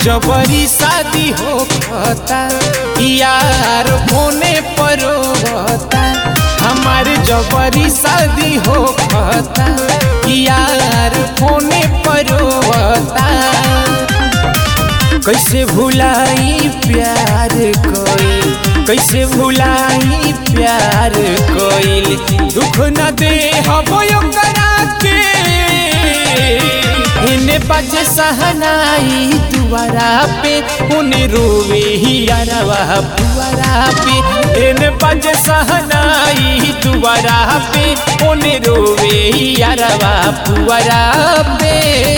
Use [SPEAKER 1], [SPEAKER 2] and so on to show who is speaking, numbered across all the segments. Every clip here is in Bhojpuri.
[SPEAKER 1] जबरी शादी हो खता यार होने पर होता। हमार जबरी शादी हो खता यार होने पर होता। कैसे भुलाई प्यार कोई, कैसे भुलाई प्यार कोई, दुख न दे हबो करा के। इन्हें बजे सहनाई दुआरा पे, उन्हें रोवे ही यारवा पुआरा पे। इन्हें बजे सहनाई दुआरा पे, उन्हें रोवे ही यारवा पुआरा पे।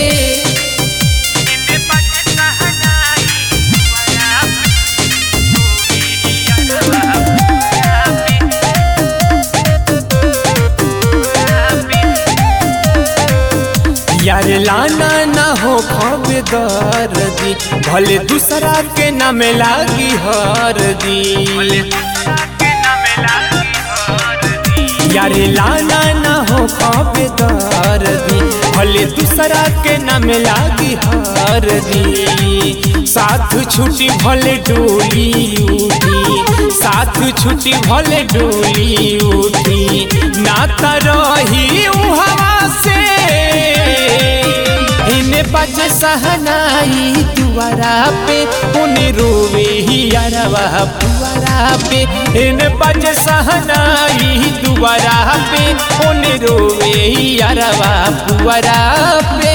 [SPEAKER 1] यार लाना ना हो खबे दर्दी, भले दूसरा के नाम लागी हरदी। यार लाना ना हो खबे दर्दी, भले दूसरा के नाम लागी हरदी। साथ छुट्टी भले डोली उठी, साथ छुट्टी भले डोली उठी, नाता रही हवा से। इन्हें बजे सहनाई दुआरा पे, उन्हें रोवे ही यारवा पुआरा पे। इन्हें बजे सहनाई दुआरा पे, उन्हें रोवे ही यारवा पुआरा पे।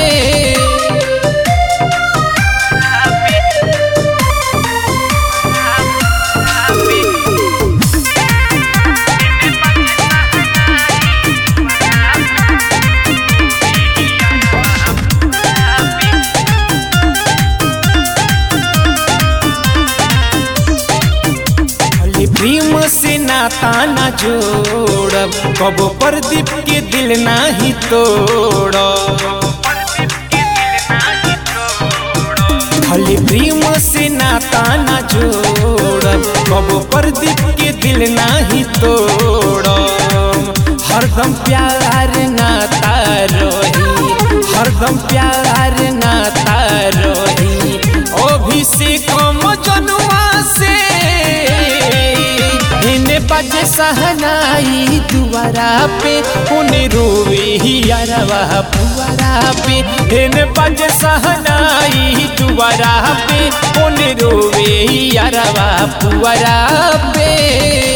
[SPEAKER 1] प्रेम से नाता ना जोड़ब, कबो प्रदीप के दिल नाही तोड़ब। खाली प्रेम से नाता ना जोड़ब, कबो प्रदीप के दिल नाही तोड़ब। हरदम प्यार नाता रही, हरदम प्यार नाता रही। अभिषेक मजनुआ से इन्हें बजे सहनाई दुआरा पे, उन्हें रोवे ही यारवा पुआरा पे। इन्हें बजे सहनाई दुआरा पे, उन्हें रोवे ही यारवा पुआरा पे।